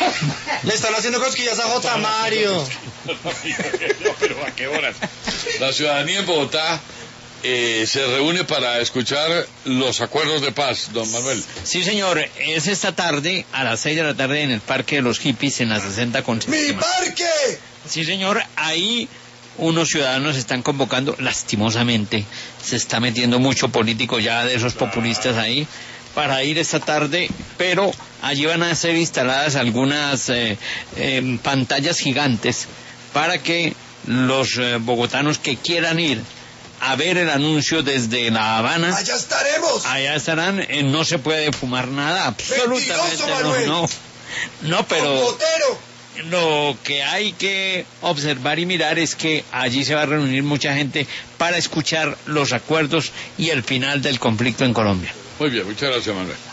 Le están haciendo cosquillas a J. Mario. No, pero ¿a qué horas? La ciudadanía en Bogotá se reúne para escuchar los acuerdos de paz, don Manuel. Sí, señor, es esta tarde, a las 6 de la tarde, en el Parque de los Hippies, en la 60 con ¡Mi séptima. parque! Sí, señor, ahí unos ciudadanos están convocando, lastimosamente, se está metiendo mucho político ya de esos populistas ahí, para ir esta tarde, pero allí van a ser instaladas algunas pantallas gigantes para que los bogotanos que quieran ir a ver el anuncio desde La Habana, ¡Allá estaremos! allá estarán. No se puede fumar nada, absolutamente ¡Mentiroso, Manuel! no, pero ¡Botero! lo que hay que observar y mirar es que allí se va a reunir mucha gente para escuchar los acuerdos y el final del conflicto en Colombia. Muy bien, muchas gracias, Manuel.